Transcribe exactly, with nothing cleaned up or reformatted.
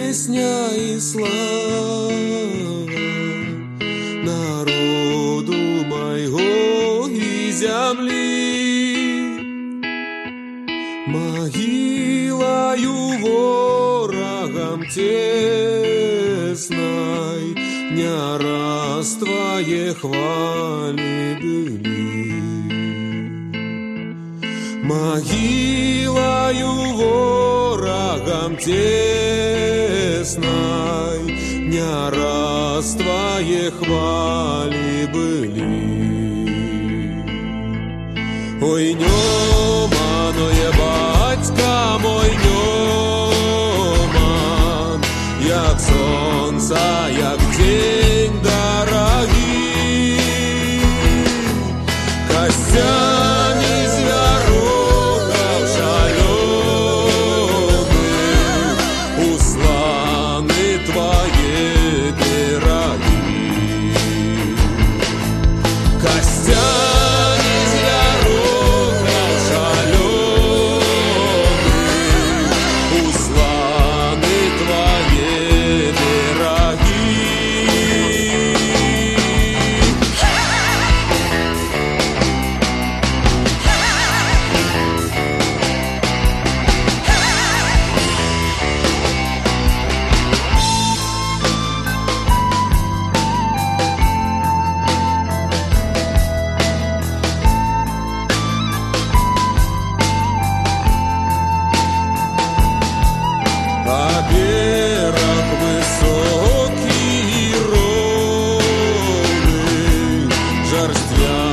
песня и слава народу моего и земли. Могилою ворогам тесной не раз твоей хвали были. Могилою ворогам тесной не раз твоей хвали были. Ой, ньоманое батька мой, ньоман, як сонце, як день дорогий, костями зверухов шаленых усланы твои пироги. Костями зверухов шаленых усланы твои пироги. А берег высокий и ровный, жар